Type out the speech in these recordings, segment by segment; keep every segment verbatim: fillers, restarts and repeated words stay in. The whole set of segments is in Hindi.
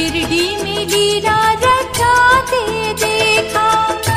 शिरडी में लीला रचाते देखा।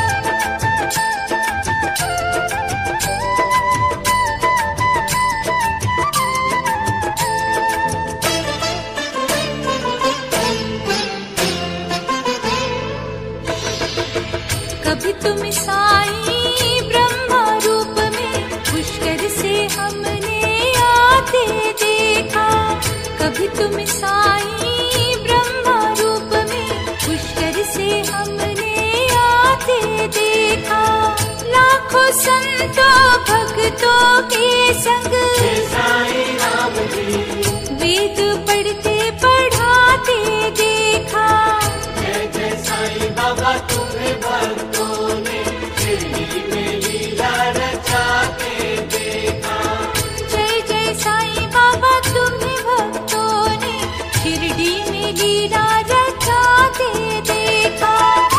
कभी तुम साईं ब्रह्मा रूप में पुष्कर से हमने आते देखा। कभी तुम साईं ब्रह्मा रूप में पुष्कर से हमने आते देखा। लाखों संतों भक्तों के संग साईं राम जी वेद पढ़ते पढ़ाते देखा। जय जय साईं बाबा तुम्हें भक्तों ने शिरडी में लीला रचाते देखा। जय जय साईं बाबा तुम्हें भक्तों ने शिरडी में लीला रचाते देखा।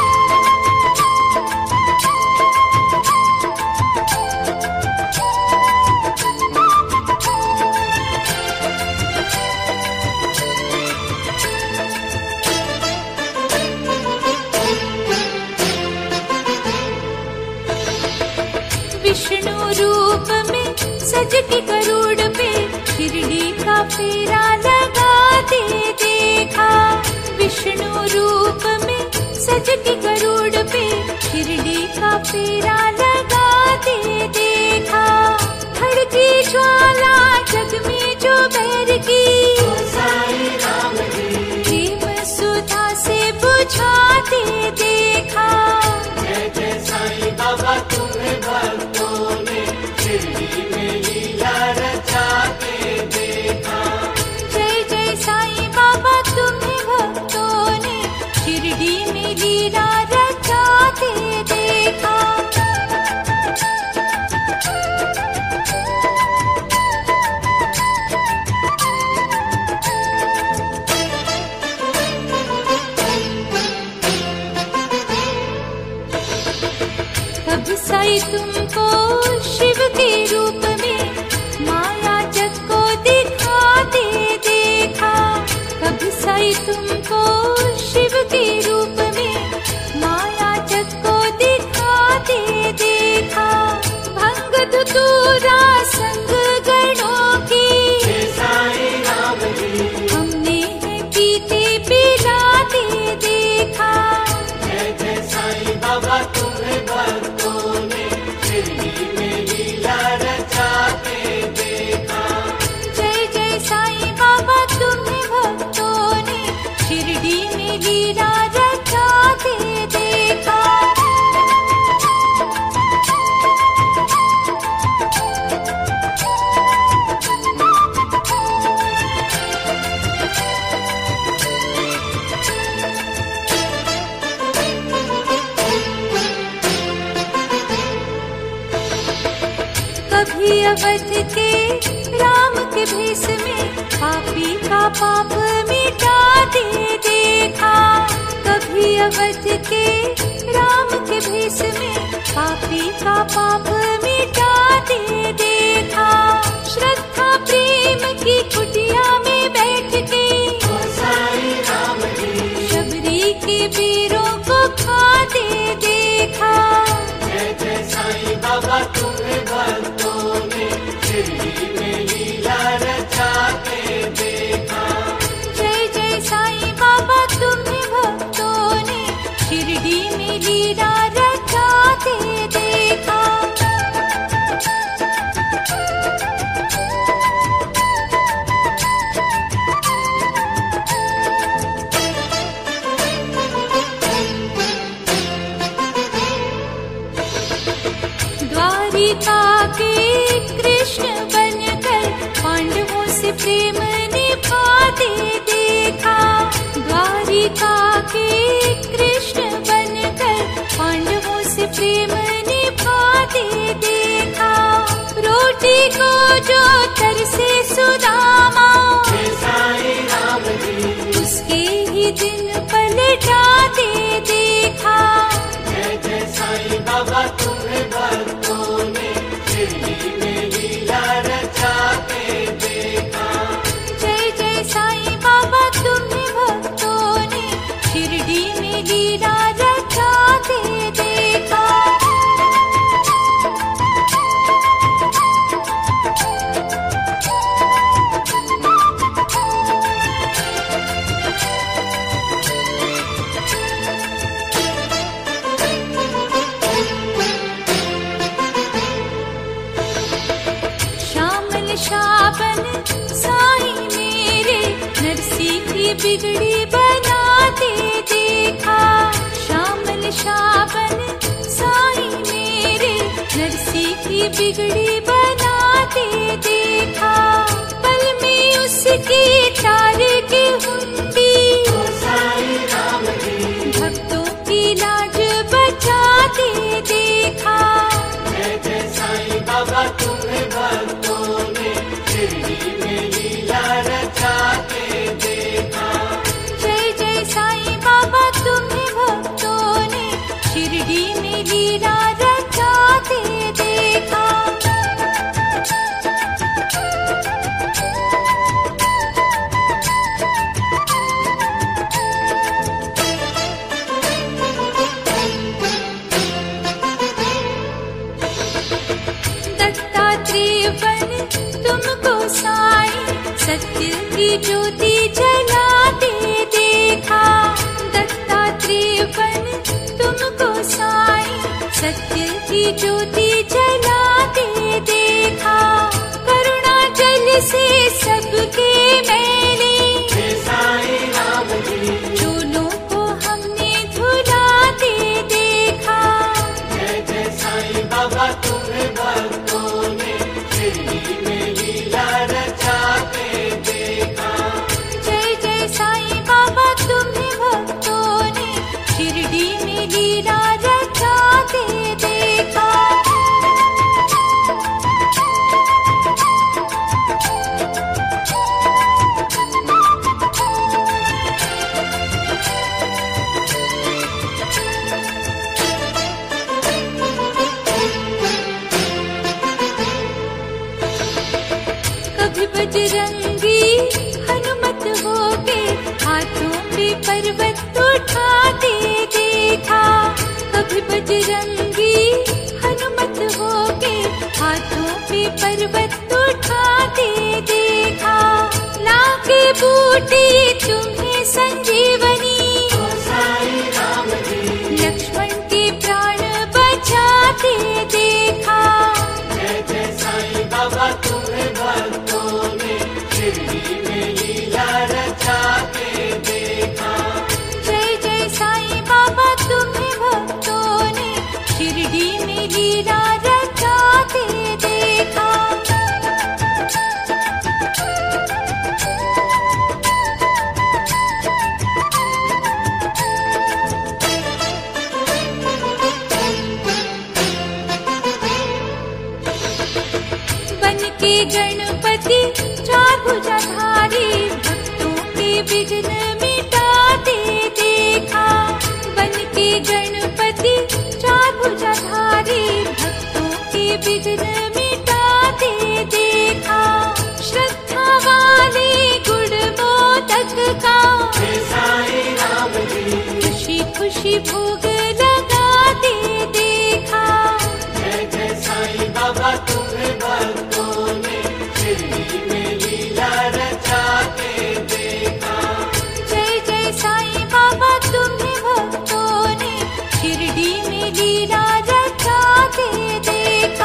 विष्णु रूप में सज के गरुड़ पे शिरडी का फेरा लगाते देखा। विष्णु रूप में सज के गरुड़ पे शिरडी का फेरा लगाते देखा। खड़की ज्वाला जग में जो बैर की साईं राम जी प्रेम सुधा से बुझाते देखा। जय जय साईं बाबा तुम्हें भक्तों ने शिरडी में लीला रचाते देखा। जय जय साईं बाबा तुम्हें भक्तों ने शिरडी में लीला रचाते देखा। कब साईं तुमको शिव के रूप में माया जग को दिखाते देखा। कब साईं तुमको शिव के रूप में माया जग को दिखाते देखा। भंग धतूरा संग गणों की साईं राम जी हमने है पीते पिलाते देखा। जय जय साईं बाबा तुम्हें भक्तों ने शिरडी में लीला रचाते देखा। जय जय साईं बाबा तुम्हें भक्तों ने शिरडी में लीला रचाते देखा। कभी अवध के राम के भेष में पापी का पाप मिटाते देखा। कभी अवध के राम के भेष में पापी का पाप मिटाते देखा। श्रद्धा प्रेम की कुटिया में बैठ के साईं राम जी शबरी के वीरों को खाते देखा। जय जय साईं बाबा तुम्हें भक्तों ने शिरडी में लीला रचाते देखा। जय जय साईं बाबा तुम्हें भक्तों ने शिरडी में लीला रचाते देखा। द्वारिका के कृष्ण बनकर पांडवों से प्रेम निभाते देखा। द्वारिका के कृष्ण बनकर पांडवों से प्रेम निभाते देखा। रोटी को जो तरसे सुदामा साईं राम जी उसके ही दिन पलटाते देखा। जय जय साईं बाबा तुम्हें भक्तों ने शिरडी में लीला रचाते देखा। जय जय साईं बाबा तुम्हें भक्तों ने बिगड़ी बनाते देखा। श्यामल श्रावण साई मेरे नरसी की बिगड़ी बनाते देखा। पल में उसकी तार की हुंडी भक्तों की लाज बचाते देखा। जय जय साईं बाबा तुम्हें भक्तों ने शिरडी में लीला रचाते देखा। जय जय साईं बाबा तुम्हें भक्तों ने शिरडी में लीला रचाते देखा। दत्तात्रेय बन तुमको साईं सत्य की ज्योति जलाते देखा। दत्तात्रेय बन तुमको साईं सत्य की ज्योति जलाते देखा। करुणा जल से सबके मैले साईं राम जी चूलों को हमने धुलाते देखा। जय जय साईं बाबा तुम्हें भक्तों ने शिरडी में लीला रचाते देखा। जय जय साईं बाबा तुम्हें भक्तों ने शिरडी में लीला रचाते देखा। कभी बजरंगी हनुमत होके हाथों पे पर्वत उठाते देखा। कभी बजरंगी हनुमत होके हाथों पे पर्वत उठाते देखा। लाके बूटी तुम्हें संजीवनी साईं राम जी लक्ष्मण के प्राण बचाते देखा। जय जय साईं बाबा तुम्हें भक्तों ने शिरडी में लीला रचाते देखा। जय जय साईं बाबा तुम्हें भक्तों ने शिरडी में लीला रचाते देखा। बन के गणपति चार भुजाधारी भक्तों के विघ्न मिटाते देखा। बन के गणपति चार भुजाधारी भक्तों के विघ्न मिटाते देखा। श्रद्धा वाले गुड़ मोदक का साईं राम जी खुशी खुशी भोग लगाते देखा। जय जय साईं बाबा तुम्हें भक्तों ने शिरडी में लीला रचाते देखा। जय जय साईं बाबा तुम्हें भक्तों ने शिरडी में लीला रचाते देखा।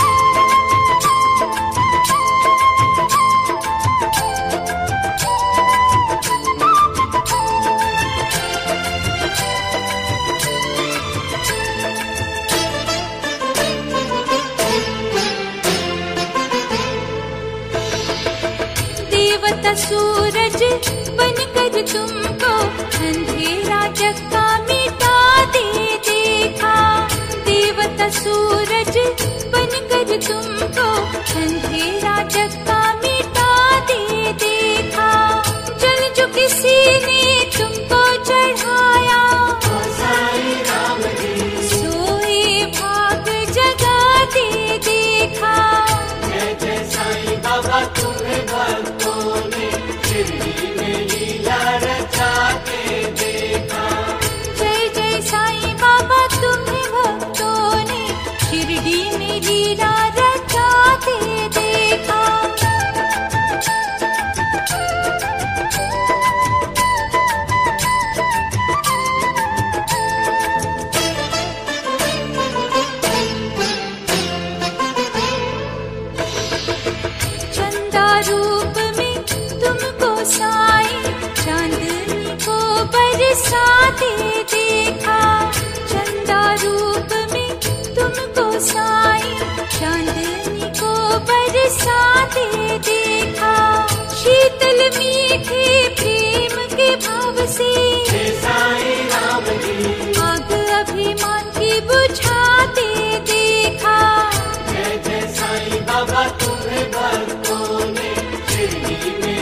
देवता सूरज बनकर तुमको अंधेरा जगता मिटाते देखा। देवता सूरज बनकर तुमको अंधेरा जगता मिटाते देखा। जल जो किसी ने तुमको चढ़ाया साईं राम जी सोए भाग जगाते देखा। जय जय साईं बाबा तुम्हें भक्तों ने शिरडी में लीला रचाते देखा। जय जय साईं बाबा तुम्हें भक्तों ने शिरडी में लीला रचाते देखा।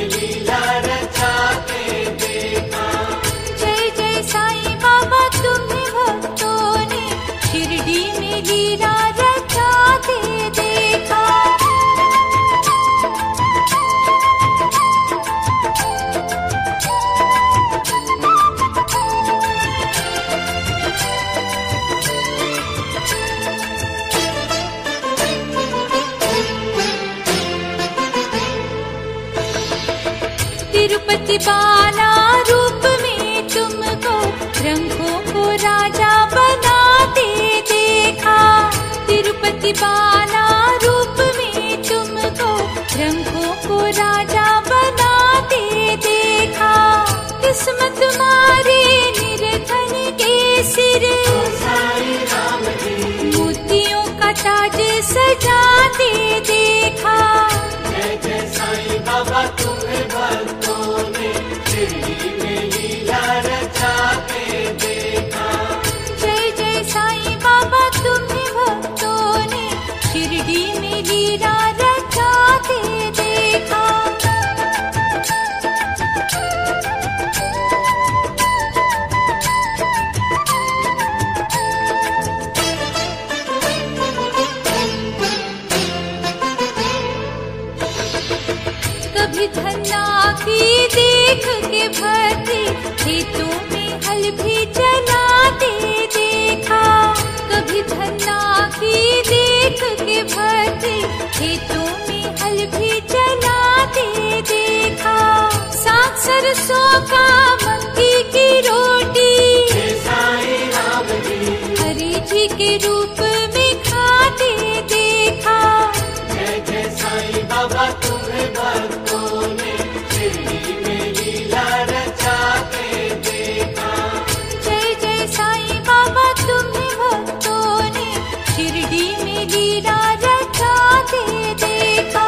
लीला रचाते देखा। जय जय साईं बाबा तुम्हें भक्तों ने शिरडी में लीला रचाते देखा। तिरुपति बाला रूप में तुमको रंगों को राजा बनाते देखा। तिरुपति बाला रूप में तुमको रंगों को राजा बनाते देखा। किस्मत मारे निर्धन के सिर साईं राम जी मोतियों का ताज सजाते देखा। जय जय साईं बाबा तुम्हें भक्तों ने शिरडी में लीला रचाते देखा। जय जय साईं बाबा तुम्हें भक्तों ने शिरडी में लीला रचाते देखा। कभी धन्ना की देख के भरती खेतों में हल भी चलाते देखा। कभी धन्ना की देख के भरती खेतों में हल भी चलाते देखा। साग सरसों का मक्की की रोटी जय साईं राम जी हरि जी के रूप में खाते देखा। जय जय साईं बाबा तुम्हें भक्तों ने शिरडी में लीला रचाते देखा। जय जय साईं बाबा तुम्हें भक्तों ने शिरडी में लीला रचाते देखा।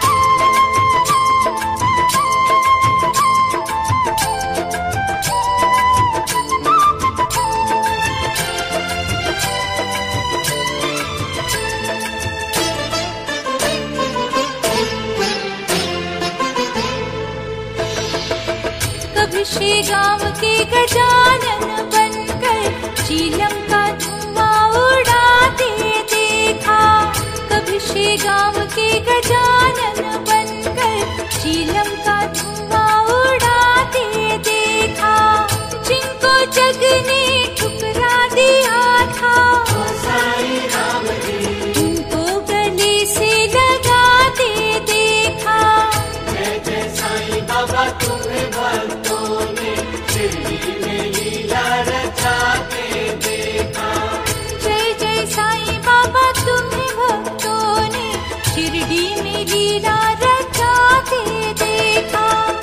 कभी शे गांव के गजानन बनकर चीलम का धुआं उड़ाते देखा। कभी शे गांव के गजानन बनकर चीलम का धुआं उड़ाते देखा। जिनको जग ने ठुकरा दिया था साईं राम जी उनको गले से लगाते देखा। जय जय साईं बाबा तुम्हें भक्तों ने शिरडी में लीला रचाते देखा। जय जय साईं बाबा तुम्हें भक्तों ने शिरडी में लीला रचाते देखा।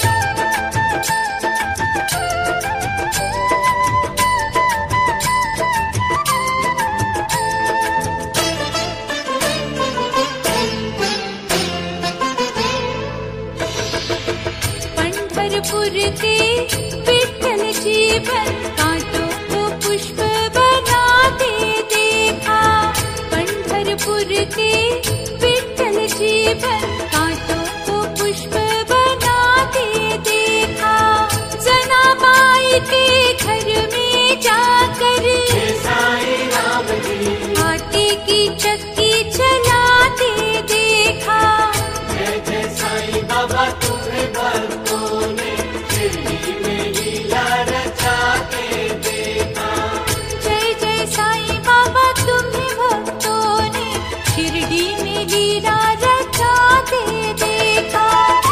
पंढरपुर के विठ्ठल जीवन कांटों को पुष्प बनाते देखा। पंढरपुर के विठ्ठल जीवन कांटों को पुष्प बनाते देखा। जनाबाई के घर में जाकर जय साईं राम जी आटे की चक्की चलाते देखा। जय जय साईं बाबा तुम्हें भक्तों ने शिरडी में लीला रचाते देखा। जय जय साईं बाबा तुम्हें भक्तों ने शिरडी में लीला रचाते देखा।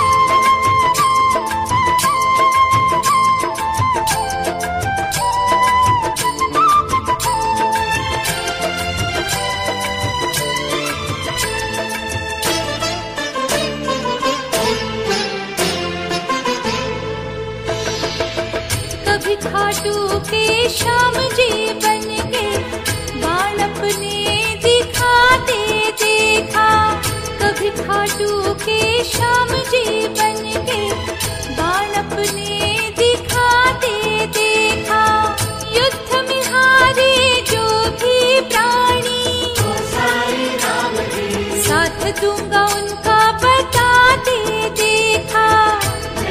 कभी खाटू के श्याम जी बन के बाण अपने दिखाते देखा। कभी खाटू के श्याम जी बन के बाण अपने दिखाते देखा। युद्ध में हारे जो भी प्राणी साईं राम जी साथ दूंगा उनका बताते देखा।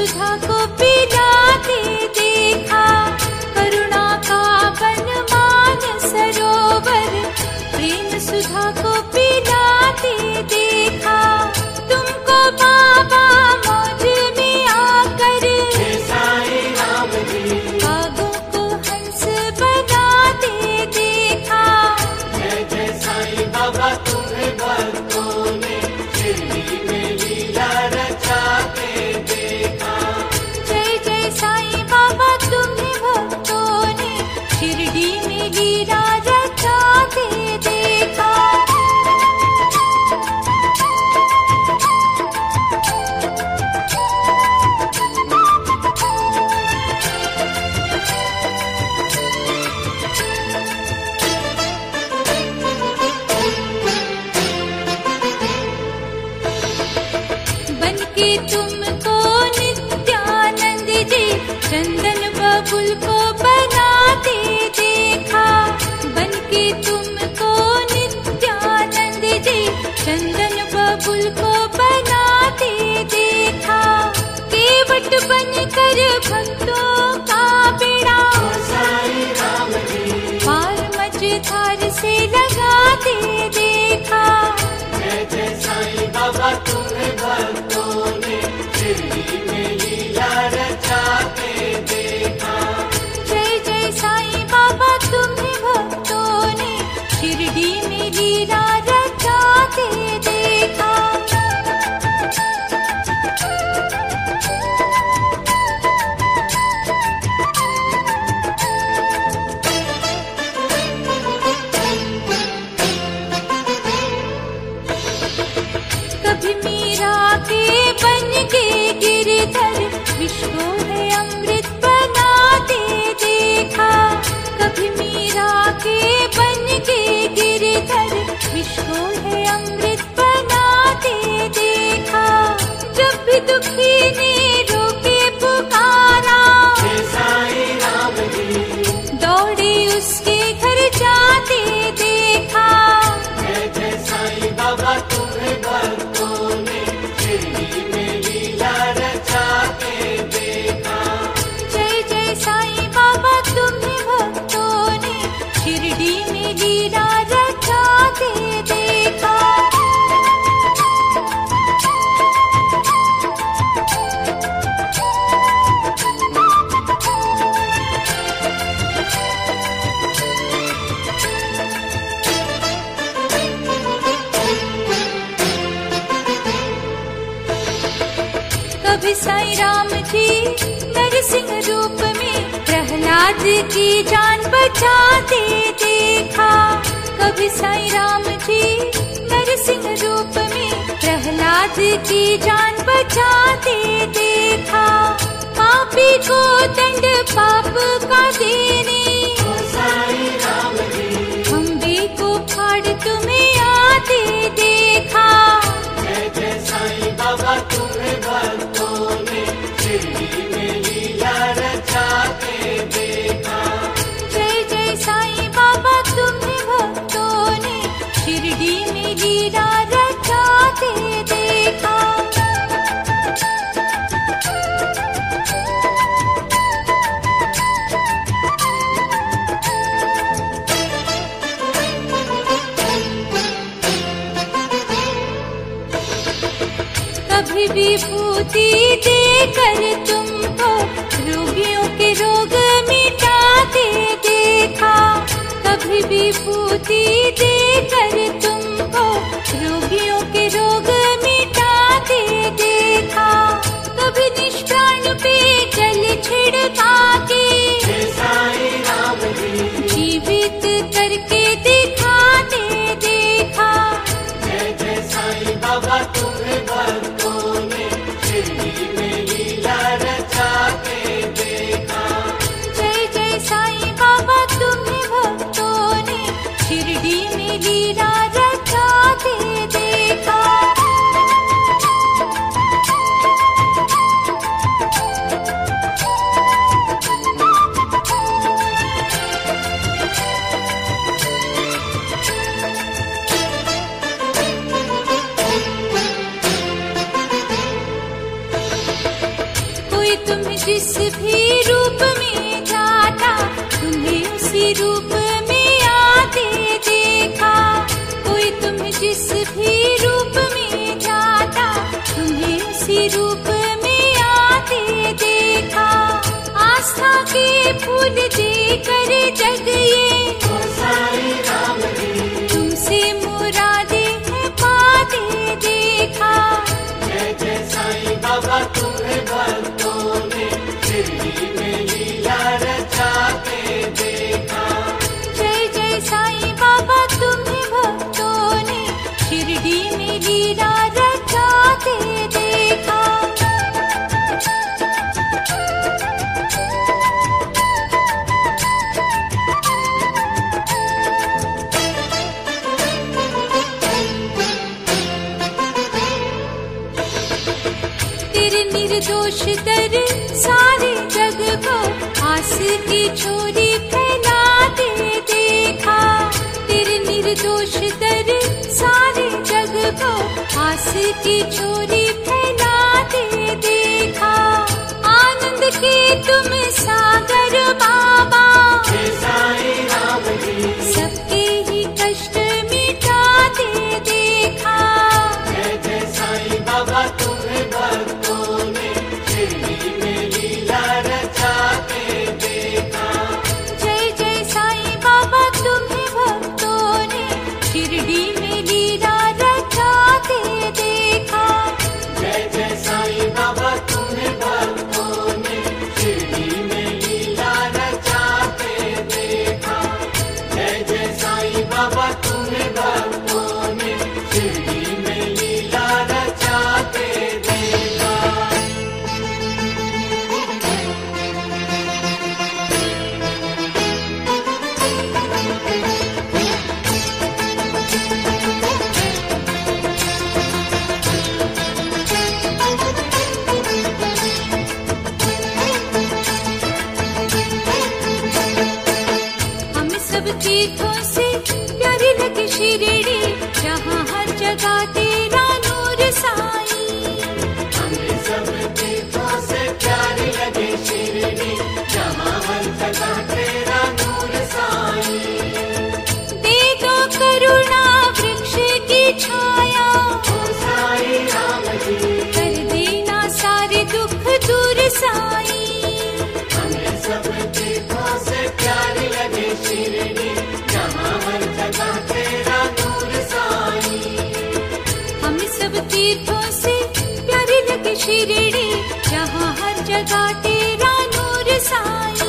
सुधा को पिलाते देखा, करुणा का बनमान सरोवर प्रेम सुधा को पिलाते देखा। तुमको बाबा मौज में आकर साईं राम जी, कागों को हंस बनाते देखा। जय जय साईं बाबा तुम्हें भक्तों ने शिरडी में लीला रचाते देखा। जय जय साईं बाबा तुम्हें भक्तों ने शिरडी में लीला रचाते देखा। बनके तुमको नित्यानंद जी चंदन बबुल को बनाते देखा। बनके तुमको नित्यानंद जी चंदन बबुल को बनाते देखा। केवट बनकर भक्तों का बेड़ा साईं राम जी, पार मझधार से लगाते देखा। जय जय साईं बाबा तुम्हें भक्तों ने शिरडी में लीला रचाते देखा। जय जय साईं बाबा तुम्हें भक्तों ने शिरडी में लीला रचाते देखा। कभी मीरा के बन के गिरधर विश्व है अमृत बनाते देखा। कभी मीरा के बन के गिरधर विश्व है अमृत बनाते देखा। जब भी दुखी ने रोके पुकारा साईं राम जी, दौड़े उसके घर जाते देखा। जय जय साईं बाबा तुम्हें भक्तों ने शिरडी में लीला रचाते देखा। जय जय साईं बाबा तुम्हें भक्तों ने शिरडी में लीला रचाते देखा। कभी साईं राम जी नरसिंह रूप में प्रहलाद की जान बचाते देखा। कभी साईं राम जी नरसिंह रूप में प्रहलाद की जान बचाते देखा। पापी को दंड पाप का देने साईं राम जी, खम्बे को फाड़ तुम्हें आते देखा। जय जय साईं बाबा तुम्हें भक्तों ने शिरडी में लीला रचाते देखा। जय जय साईं बाबा तुम्हें भक्तों ने शिरडी में लीला रचाते देखा। कभी विभूति देकर तुमको रोगियों के रोग मिटाते देखा। कभी विभूति देकर तुमको रोगियों के रोग मिटाते देखा। कभी निष्प्राण पे जल छिड़का के साईं राम जी, जीवित करके दिखाते देखा। जय जय साईं बाबा तुम्हें भक्तों ने शिरडी में लीला रचाते देखा। जय जय साईं बाबा तुम्हें भक्तों ने शिरडी में लीला रचाते देखा। जिस भी रूप में जाता, तुम्हें उसी रूप में आते देखा। कोई तुम्हें जिस भी रूप में जाता, तुम्हें उसी रूप में आते देखा। आस्था के फूल देकर जग ये साई राम जी, तुमसे मुरादे है पाते देखा। जय जय साईं बाबा तुम्हें भक्तों ने शिरडी में लीला रचाते देखा। जय जय साईं बाबा तुम्हें भक्तों ने शिरडी में लीला रचाते देखा। तेरे निर्दोष दर सारे जग को आस की छोरी फैलाते देखा। तेरे निर्दोष दर सारे जग को आस की छोरी फैलाते देखा। आनंद के तुम सागर बाबा, जय साईं राम जी, सबके ही कष्ट मिटाते देखा। जय जय साईं बाबा तुम्हें भक्तों ने शिरडी में लीला रचाते देखा। जय जय साईं बाबा तुम्हें भक्तों ने शिरडी में लीला रचाते देखा। जय जय साईं बाबा तुम्हें भक्तों ने शिरडी में लीला रचाते देखा। जय जय साईं बाबा तुम्हें भक्तों ने शिरडी में लीला रचाते देखा। हम सब तीर्थों से प्यारी लगे शिरडी, जहाँ हर जगह तेरा नूर साईं। हमें सब तीर्थों से प्यारी लगे शिरडी, जहाँ हर जगह तेरा नूर साईं। दे दो करुणा वृक्ष की छाया, ओ साईं राम जी, कर देना सारे दुख दूर साईं। हमें सब तीर्थों से प्यारी लगे शिरडी, जहाँ हर जगह तेरा नूर साईं। हम सब तीर्थों से प्यारी लगे शिरडी, जहाँ हर जगह तेरा नूर साईं।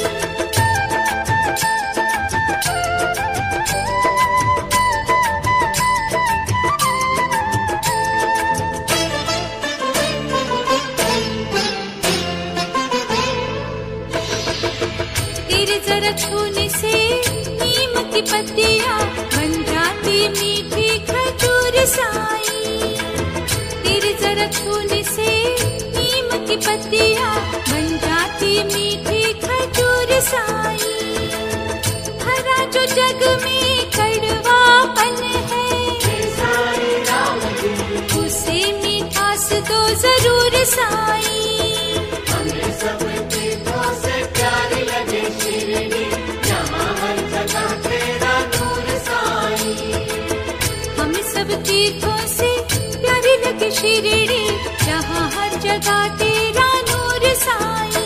तेरे जरा छूने से नीम की पत्तियाँ बन जाती मीठी खजूर साईं। तेरे जरा छूने से नीम की पत्तियाँ बन जाती मीठी खजूर साईं। हरा जो जग में कड़वापन है, जय साईं राम जी, उसे मिठास दो जरूर साईं। हमें सब तीर्थों से प्यारी लगे शिरडी, जहाँ हर जगह तेरा नूर साईं। हम सब तीर्थों से प्यारी लगे शिरडी, जहाँ हर जगह तेरा नूर साईं।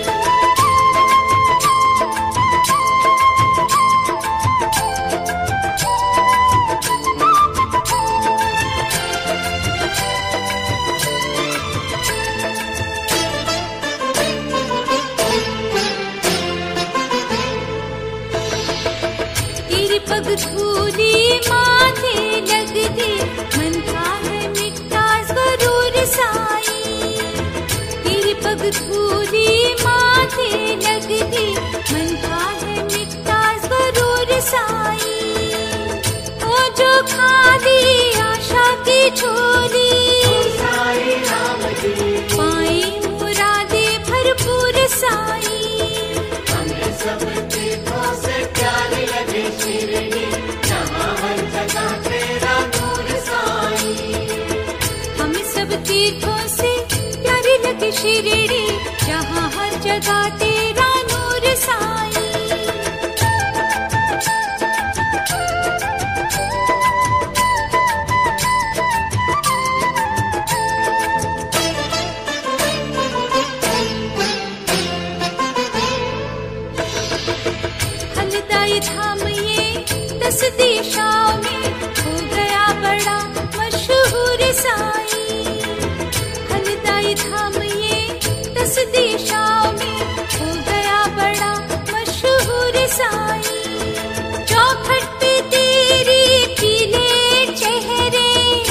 तेरी पग धूली माथे लगती, मन था है मिटता जरूर साईं। तेरी पग धूली माथे लगती, मन था है मिटता जरूर साईं। ओ जो खाली आशा की झोली, ओ साईं राम जी, पाई मुरादे भरपूर साईं। हमें सब तीर्थों से प्यारी लगे शिरडी, जहाँ हर जगह तेरा नूर साईं। हम सब तीर्थों से प्यारी लगे शिरडी, जहाँ हर जगह तेरा नूर साईं। हलदाई धाम ये दस दिशाओं में हो गया बड़ा मशहूर साईं। हलदाई धाम ये दस दिशाओं में हो गया बड़ा मशहूर साईं। चौखट पे तेरी पीले चेहरे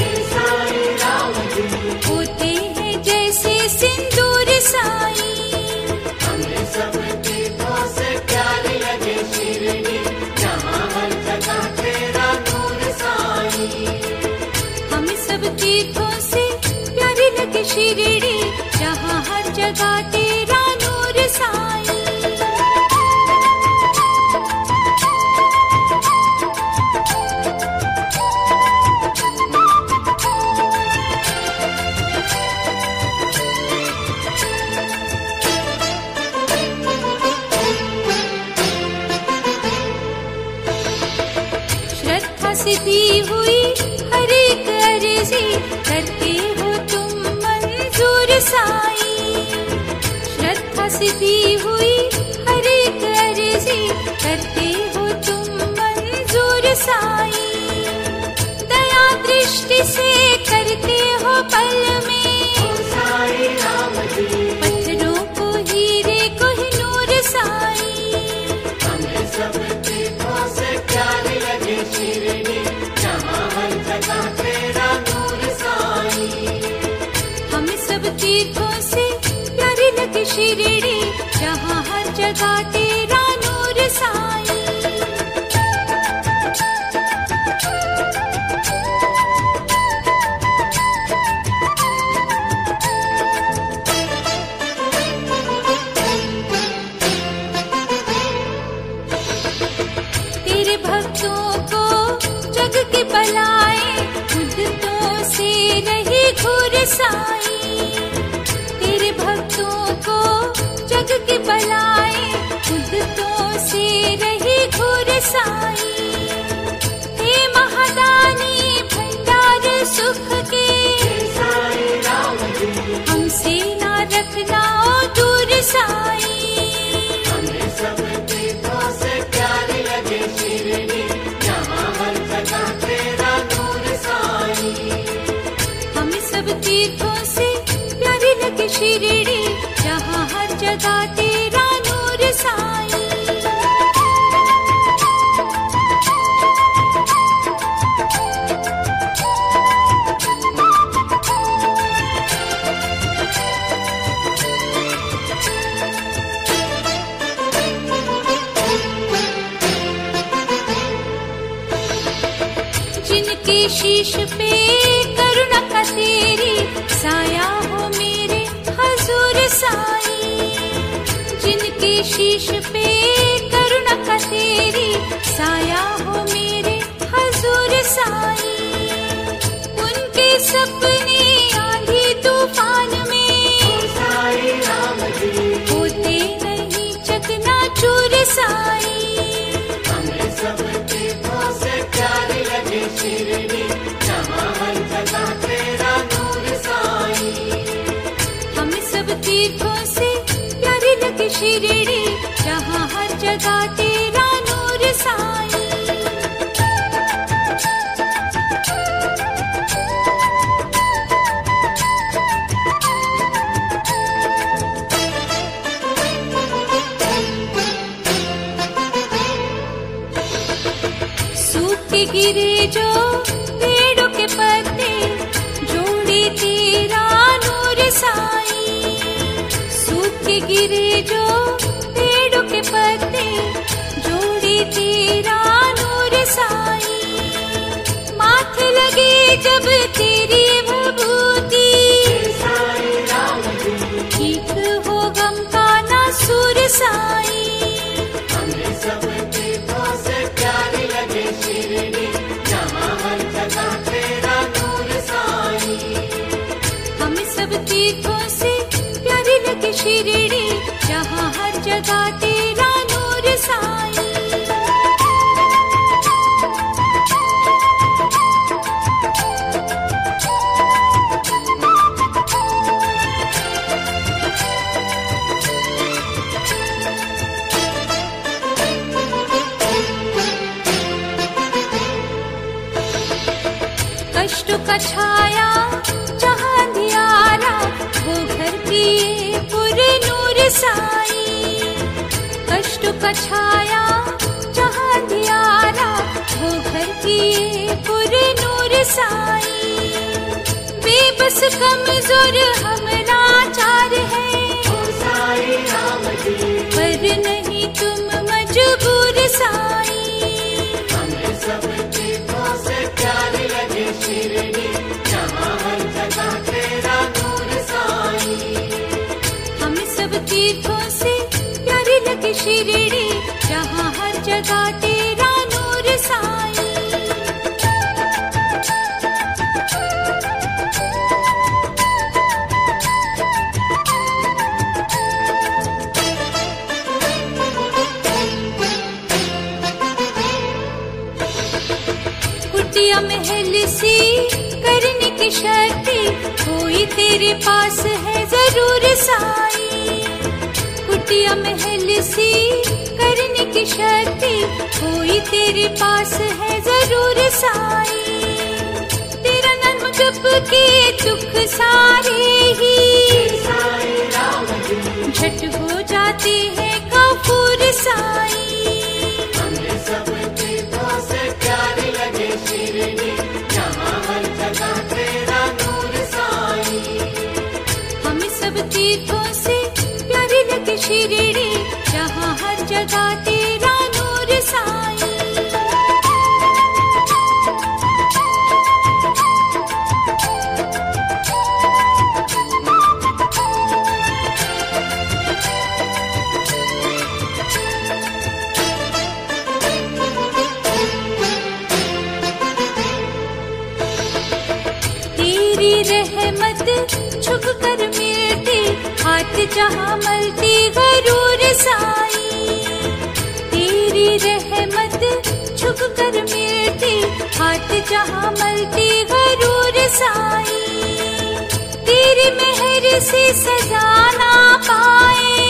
होते हैं जैसे सिंदूर साईं। हमें सब तीर्थों से प्यारी लगे शिरडी, जहाँ हर जगह तेरा नूर साईं। हमें सब तीर्थों से प्यारी लगे शिरडी, जहाँ हर जगह तेरा नूर साईं। श्रद्धा सिद्धि हुई हर एक अर्जी, करते हो तुम मंजूर साईं। श्रद्धा सिद्धि हुई हर एक अर्जी, करते हो तुम मंजूर साईं। दया दृष्टि से करते हो पल में साईं राम जी, पत्थरों को हीरे कोहिनूर साईं। हमें सब तीर्थों से प्यारी लगे शिरडी, जहाँ हर जगह तेरा नूर साईं। हमें सब तीर्थों से प्यारी लगे शिरडी, जहाँ हर जगह तेरा नूर साईं। तेरे भक्तों को जग के बलाए मुद्दतों से रही घूर साईं। तेरे भक्तों को जग के बलाए मुद्दतों से रही घूर साईं। हे महादानी भंडार सुख के साईं राम जी, हमसे ना रखना ओ दूर साईं। हमें सब तीर्थों से प्यारी लगे शिरडी, जहाँ हर जगह तेरा नूर साईं। हमें सब तीर्थों से प्यारी लगे शिरडी, जहाँ हर जगह तेरा नूर साईं। जिनके शीश पे करुणा का तेरी साया हो मेरे हजूर साईं। जिनके शीश पे करुणा का तेरी साया हो मेरे हजूर साईं। उनके सपने आंधी तूफान में साईं राम जी, होते नहीं चकनाचूर साईं। हमें सब तीर्थों से प्यारी लगे शिरडी, जहाँ हर जगह तेरा नूर साईं। हमें सब तीर्थों से प्यारी लगे शिरडी, जहाँ हर जगह तेरा नूर साईं। सूख के गिरे जो पेड़ों के पत्ते, जोड़े तेरा नूर साईं। सूख के गिरे जो पेड़ों के पत्ते, जोड़े तेरा नूर साईं। माथे लगे जब तेरी विभूति, साईं राम जी, ठीक हो गम का नासूर साईं। हमें सब तीर्थों से प्यारी लगे शिरडी, जहाँ हर जगह तेरा नूर साईं। हमें सब तीर्थों से प्यारी जगह तेरा नूर साईं। कष्ट का छाया जहाँ दियारा, वो घर किए पूरे नूर साईं। कष्ट का छाया जहाँ दियारा, वो घर किए पूरे नूर साईं। बेबस कमजोर हम लाचार हैं, पर नहीं तुम मजबूर साईं। हमें सब तीर्थों से प्यारी लगे शिरडी, जहाँ हर जगह तेरा नूर साईं। हमें सब तीर्थों से प्यारी लगे शिरडी, जहाँ हर जगह तेरा नूर साईं। कुटिया महल सी करने की शक्ति कोई तेरे पास है जरूर साईं। कुटिया महल सी करने की शक्ति कोई तेरे पास है जरूर साईं। तेरा नाम जप के दुख सारे ही झट हो जाते हैं कपूर साईं। हमें सब तीर्थों से प्यारी लगे शिरडी, जहाँ हर जगह तेरा नूर साईं। हमें सब तीर्थों से प्यारी लगे शिरडी, जहाँ हर जगह तेरा नूर साईं। तेरी रहमत झुक कर मिलती, हाथ जहाँ मलती गरूर साईं। तेरी रहमत झुक कर मिलती, हाथ जहाँ मलती गरूर साईं। तेरी मेहर से सजाना पाए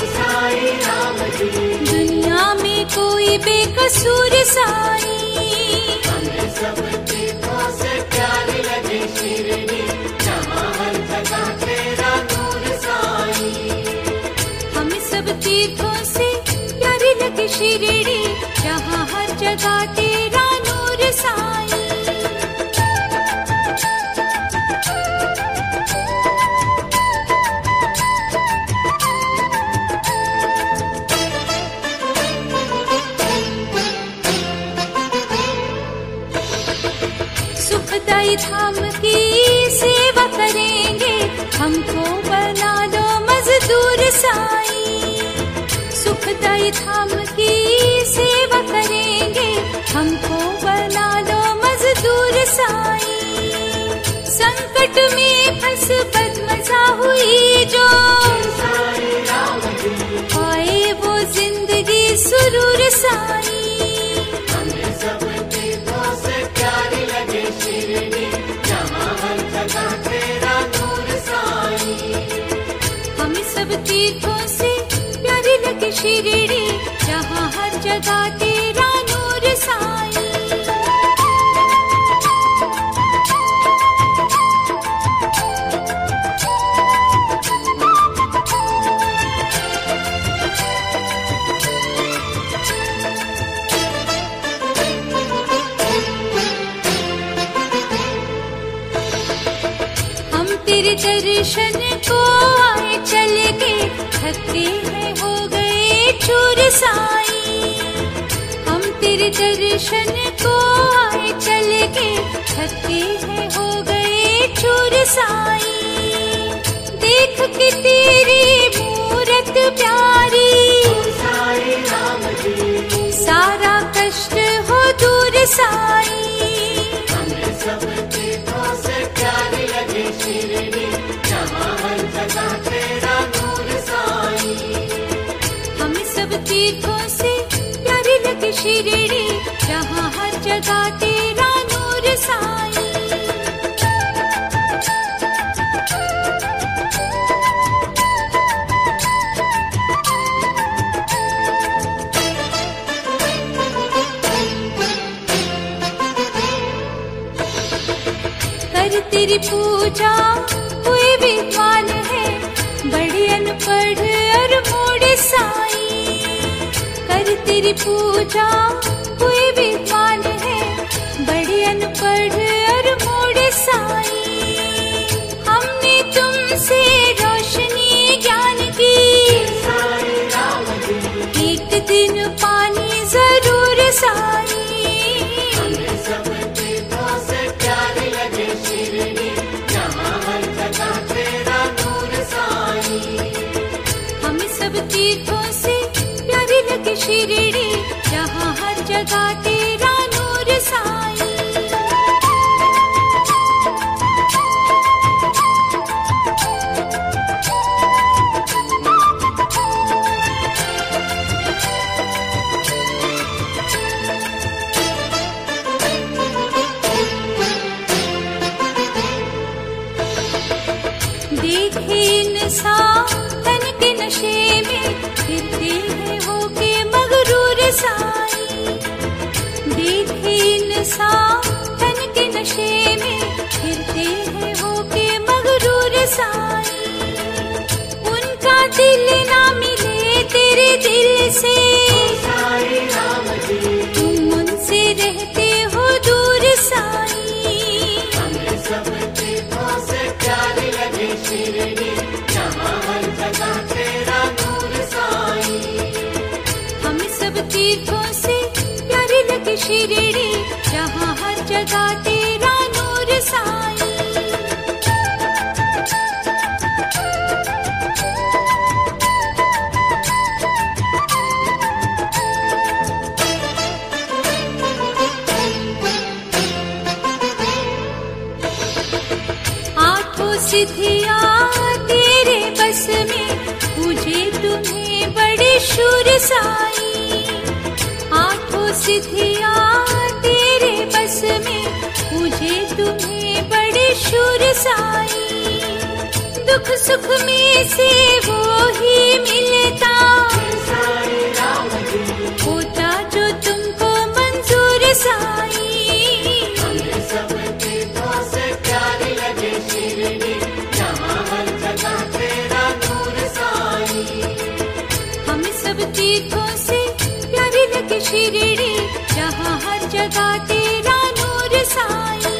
दुनिया में कोई बेकसूर साईं। हमें सब तीर्थों से प्यारी लगे शिरडी, जहाँ हर जगह तेरा नूर साईं। हमें सब तीर्थों से प्यारी लगे शिरडी, जहाँ हर जगह तेरा नूर साईं। सुखदाई धाम की सेवा करेंगे, हमको बना दो मजदूर साईं। सुखदाई धाम की सेवा करेंगे, हमको बना दो मजदूर साईं। संकट में फंस बदमजा हुई जो, पाए वो जिंदगी सुरूर साईं। हमें सब तीर्थों से प्यारी लगे शिरडी, जहाँ हर जगह तेरा नूर साईं। हमें सब तीर्थों से प्यारी लगे शिरडी, जहाँ हर जगह तेरा नूर साईं। तेरे दर्शन को आए चल के, थके हैं हो गए चूर साईं। हम तेरे दर्शन को आए चल के, थके हैं हो गए चूर साईं। देख के तेरी मूरत प्यारी, सारा कष्ट हो दूर साईं। हमें सब तीर्थों से प्यारी लगे शिरडी, जहाँ हर जगह तेरा नूर साईं। शिरडी, जहाँ हर जगह तेरा नूर साईं। कर तेरी पूजा कोई विद्वान है, बड़े अनपढ़ और मूढ़ साईं। कर तेरी पूजा कोई विद्वान है, बड़े अनपढ़ और मूढ़ साईं। हमने तुमसे रोशनी ज्ञान की, एक दिन पानी जरूर साईं। तीर्थों से प्यारी लगे शिरडी, जहाँ हर जगह तेरा नूर साईं। देखे इंसान तन के नशे में, फिरते हैं होके मगरूर साईं। देखे इंसान तन के नशे में, फिरते हैं होके मगरूर साईं। उनका दिल ना मिले तेरे दिल से, तुम उनसे रहते हो दूर साईं। शिरडी, जहाँ हर जगह तेरा नूर साईं। हमें सब तीर्थों से प्यारी लगे शिरडी, जहाँ हर जगह तेरा नूर साईं। सिद्धियाँ तेरे बस में, पूजे तुम्हें बड़े शूर साईं। आठों सिद्धियाँ तेरे बस में, पूजे तुम्हें बड़े शूर साईं। दुख सुख में से वो ही मिलता, होता जो तुमको मंजूर साईं। तीर्थों से प्यारी लगे शिरडी, जहाँ हर जगह तेरा नूर साईं।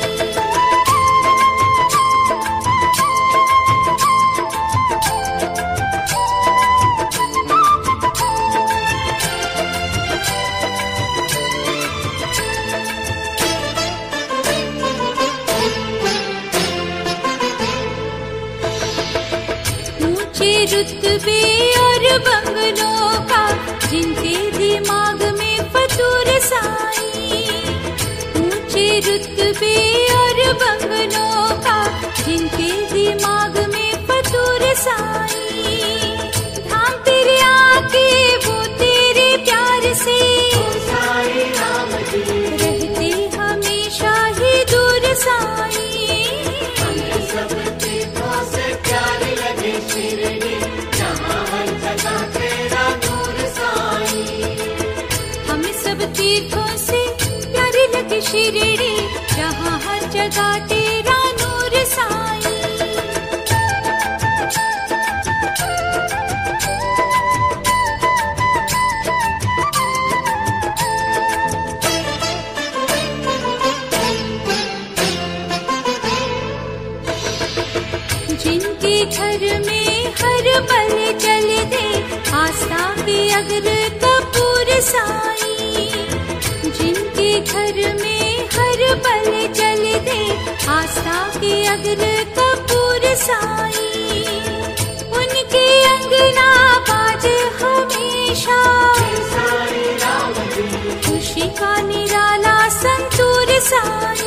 ऊंचे रुतबे और बंगलों का, जिनके दिमाग में फतूर साईं। ऊंचे रुतबे और बंगलों का, जिनके दिमाग में फतूर साईं। धाम तेरे आके वो तेरे प्यार से, रहते हमेशा ही दूर साईं। शिरडी, जहाँ हर जगह तेरा नूर साईं। हमें सब तीर्थों से प्यारी लगे शिरडी, जहाँ हर जगह तेरा नूर साईं। जिनके घर में हर पल चल दे आस्था के अगर कपूर साईं। जिनके घर में हर पल चल दे आस्था के अगर कपूर साईं। उनके अंगना बाज हमेशा खुशी का निराला संतूर साईं।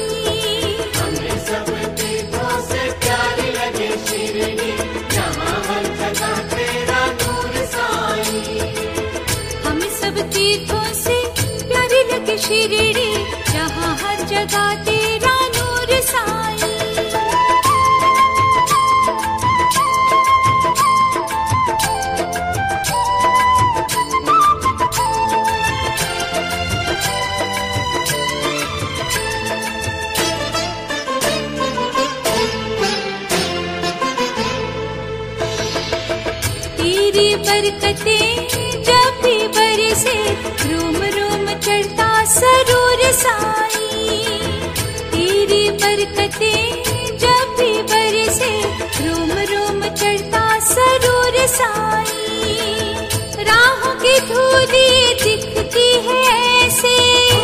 तीर्थों से प्यारी जगह तेरा नूर साईं। तेरी बरकतें जब भी बरसे रोम रोम चढ़ता सरूर साईं। तेरी बरकतें जब भी बरसे रोम रोम चढ़ता सरूर साईं। राहों की धूली दिखती है ऐसे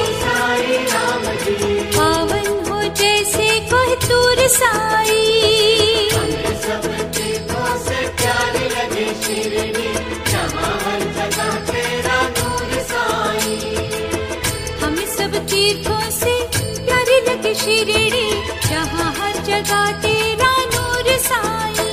पावन हो जैसे कोहतूर साईं। हमें सब तीर्थों से प्यारी लगे शिरडी जहाँ हर जगह तेरा नूर साईं।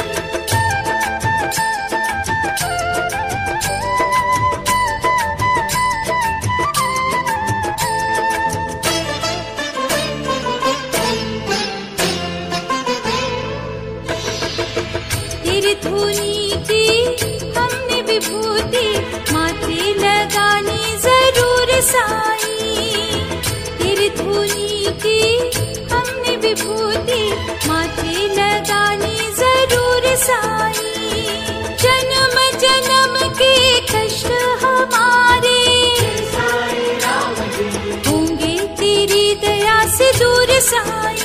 तेरी धुनी की हमने विभूति माथे लगानी जरूर साईं। तेरी धुनी की हमने विभूति माथे लगानी जरूर साईं। जन्म जन्म के कष्ट हमारे होंगे तेरी दया से दूर साईं।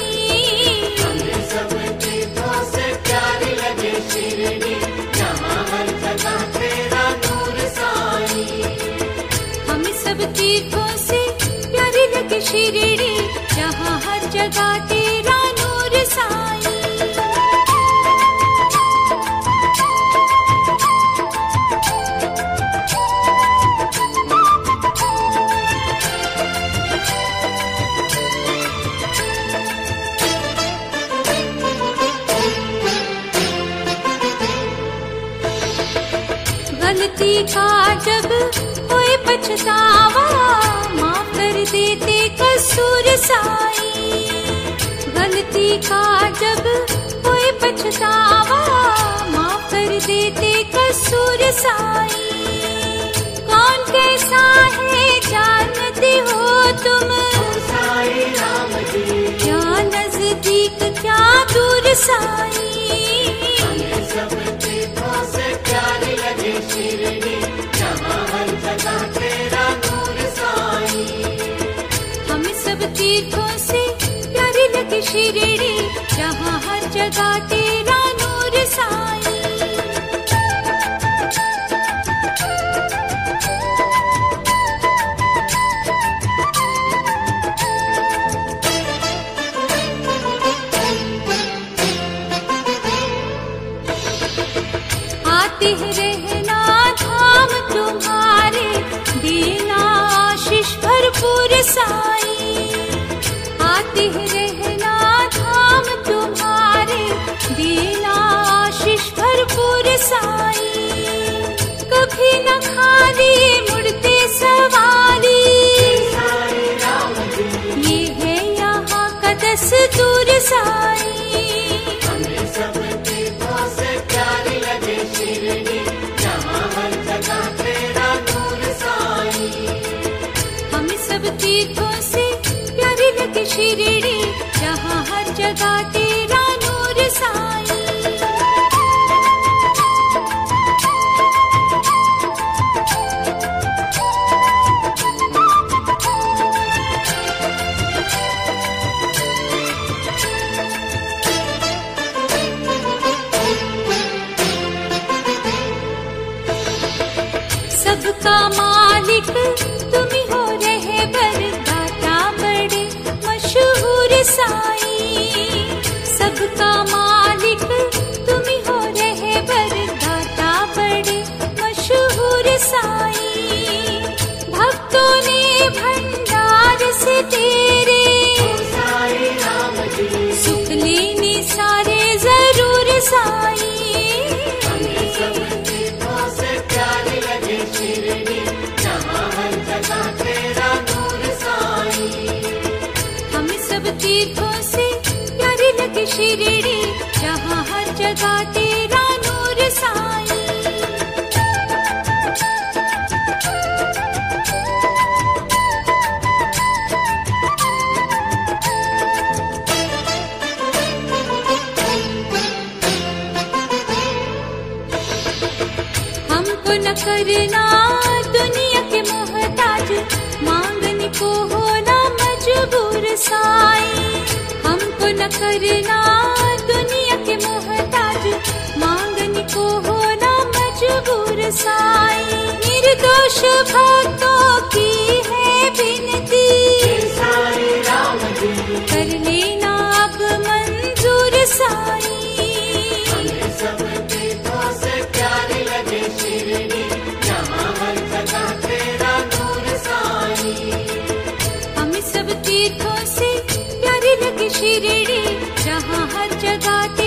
हमें सब तीर्थों से प्यारी लगे शिरडी जहाँ हर जगह तेरा नूर साईं। गलती का जब कोई पछतावा माफ कर देते कसूर साईं। गलती का जब कोई पछतावा माफ कर देते कसूर साईं। कौन कैसा है जानते हो तुम क्या नजदीक क्या दूर साईं। हमें सब तीर्थों से प्यारी लगे शिरडी जहाँ हर जगह तेरा नूर साईं। आते रहना धाम तुम्हारे देना आशीष भरपूर साईं। आते रहना धाम तुम्हारे देना आशीष भरपूर साईं। कभी न खाली मुड़ते सवारी ये है यहाँ का दस्तूर साईं। हमें सब तीर्थों से प्यारी लगे शिरडी जहाँ हर जगह तेरा नूर साईं। सबका मालिक तुम ही हो रहे बरदाता बड़े मशहूर साईं। सबका मालिक तुम ही हो रहे बरदाता बड़े मशहूर साईं। भक्तों ने भंडार से तेरे सुख लेने सारे जरूर साईं। लगे शिरडी, जहाँ हर जगह तेरा नूर साईं। हमको न करना दुनिया के मोहताज, मांगने को होना मजबूर साईं। हमको न करना दुनिया के मोहताज, मांगने को होना मजबूर साईं। निर्दोष भक्तों की है विनती, कर लेना अब मंजूर साईं। हमें सब तीर्थों से प्यारी लगे शिरडी, जहाँ हर जगह